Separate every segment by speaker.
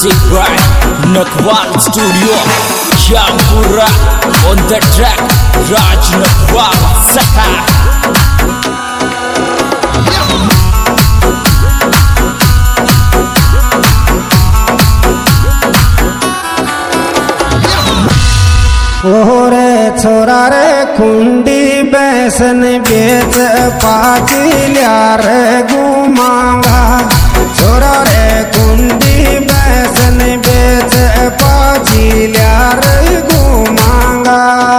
Speaker 1: Music by Nakwal Studio. Jampura on the track, Raj Nakwal Saha.
Speaker 2: ओरे छोरा रे कुंडी बैसन बेच पाचिल्या रे घुमांगा। छोरा रे कुंडी बैसन बेच पाचिल्या रे घुमांगा।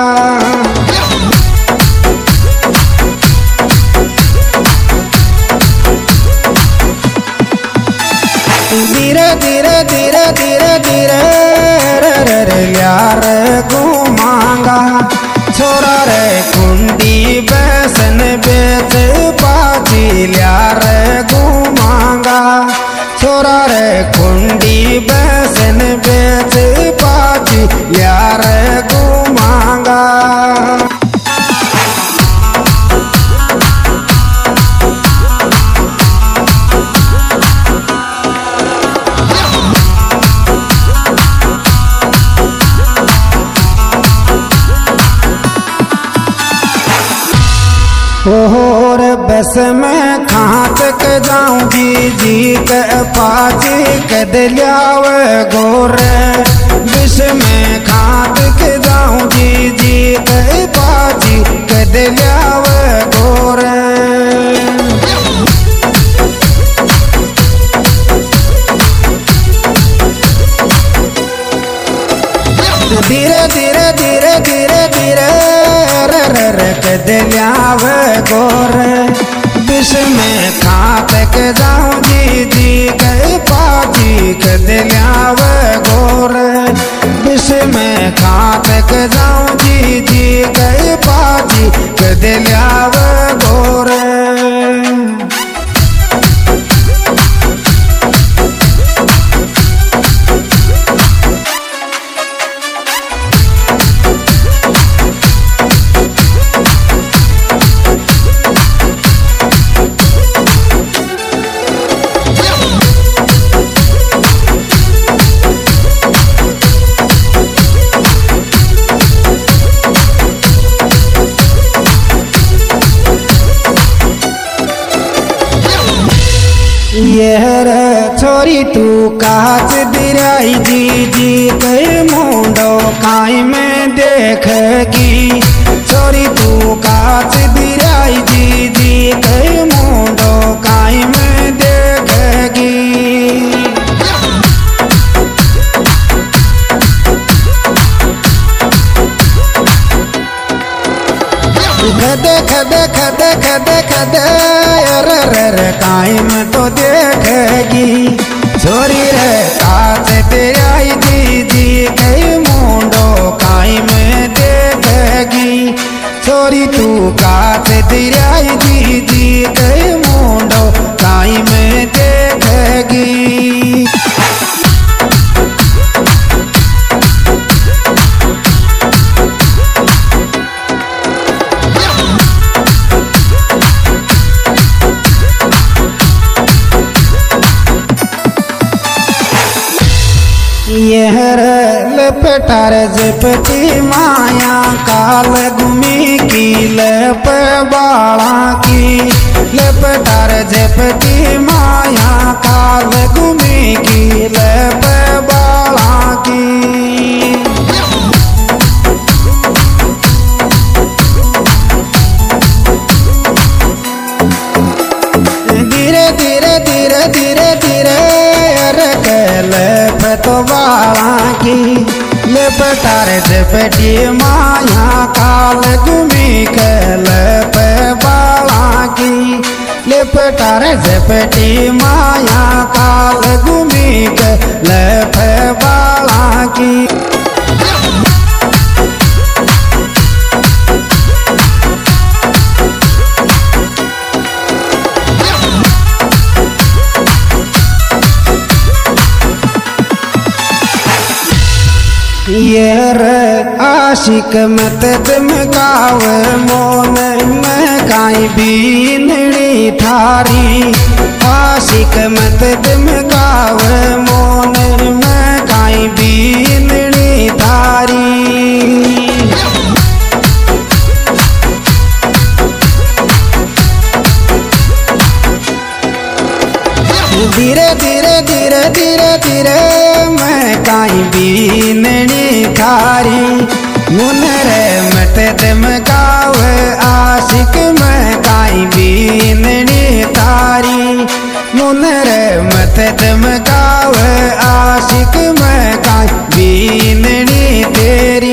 Speaker 2: धीरे धीरे धीरे धीरे धीरे रे रे यार घुमांगा। छोरा रे कुंडी बैसन बेच पाचिल्या रे घुमांगा। छोरा रे कुंडी बैसन बेच पाचिल्या रे घुमांगा। और बस में कहाँ तक जाऊं जी के पाची कदलियाव गोरे। बस में कहाँ तक जाऊं जी के पाची कदलियाव गोरे। धीरे धीरे धीरे धीरे धीरे रे रे कदलियाव गोरे। विष में कहाँ तक जाऊं जी के पाची कदलियाव गोरे। विष में कहाँ तक जाऊं जी के पाची कदलियाव गोरे। यह रे छोरी तू काच दिराई जी के मुंडो काई में देखेगी। छोरी तू काच दिराई जी के मुंडो काई में देखेगी। देख देख देख देख दे रे रे काई में तो देखेगी। छोरी रे काच तेराई जी के मुंडो काई में देखेगी। छोरी तू काच तेराई जी के मुंडो काई में देखेगी। यह लपटार जपटी माया काल घूमी की लप बाला की। लपटार जपटी माया काल घूमी की लप बाला की। धीरे धीरे धीरे धीरे धीरे तो बाला की। लपटार जपटी माया काल घूमी के लप बाला की। लपटार जपटी माया काल घूमी के लप बाला की। ये रे आशिक मत दमकाव मोन में काई बीनड़ी थारी। आशिक मत दमकाव मोन में धीरे धीरे धीरे मैं काई बीननी थारी मुनरे मत दम गावे आशिक मैं काई बीननी थारी मुनरे मत दम गावे आशिक मैं काई बीननी तेरी।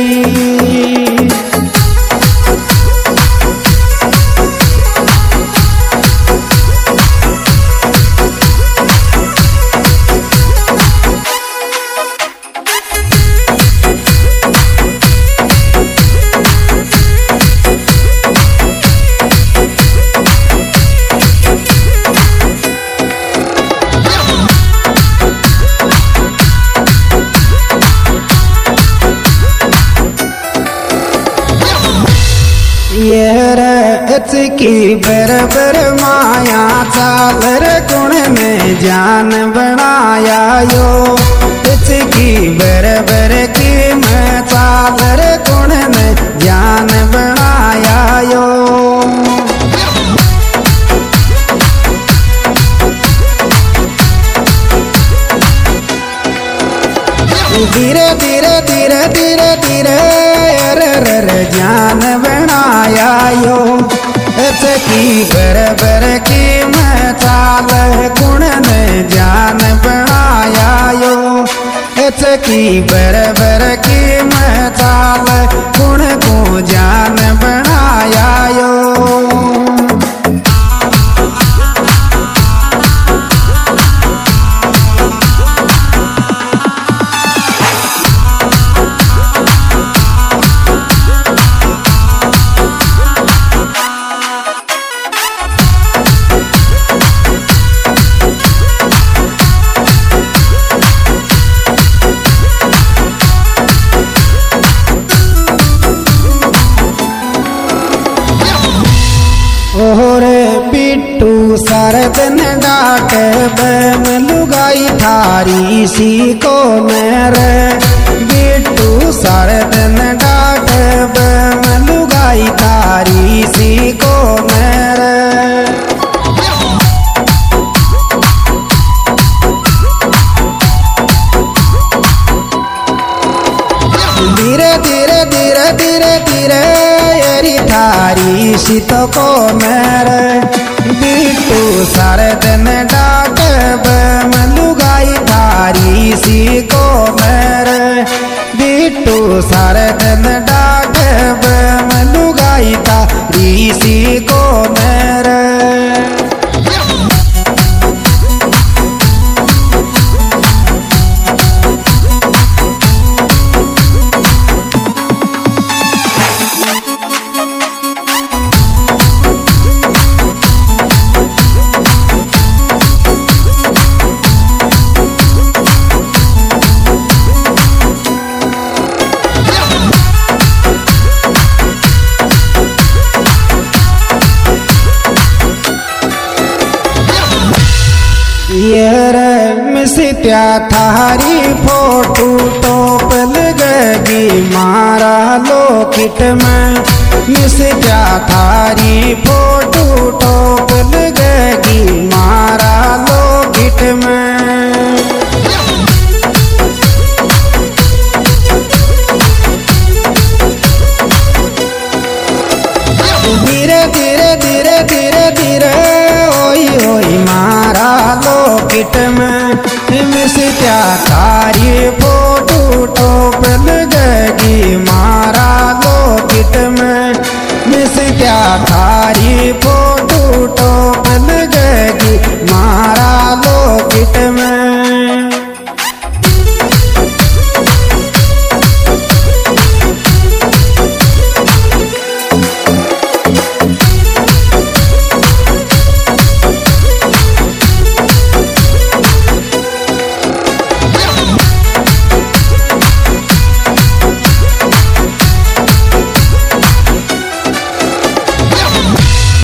Speaker 2: की बरबर माया चालर गुण में जान बनाया यो इसकी बरबर की मैं चालर गुण में जान बनाया यो। धीरे धीरे धीरे धीरे धीरे जान बनाया यो की बरबर की मैं चाल गुण ने जान बनाया यो की बरबर की मैं चाल गुण को जान बनाया यो। सरदन डाट बम लुगाई थारी सी को मेरे बिट्टू सरदन डाट बम लुगाई थारी सी को मेरे। धीरे धीरे धीरे धीरे धीरे यरी थारी शीत को मेरे बिट्टू सरदन डाट बम लुगाई थारी सी को मेरे बिट्टू सरदन डाट बम लुगाई थारी सी को मेरे। मिसित्या थारी फोटो टोप लगेगी मारा लोकिट में मिसित्या थारी फोटो टोप लगेगी मारा लोकिट में। धीरे धीरे धीरे धीरे धीरे ओई ओई मारा लोकिट में मिसित्या था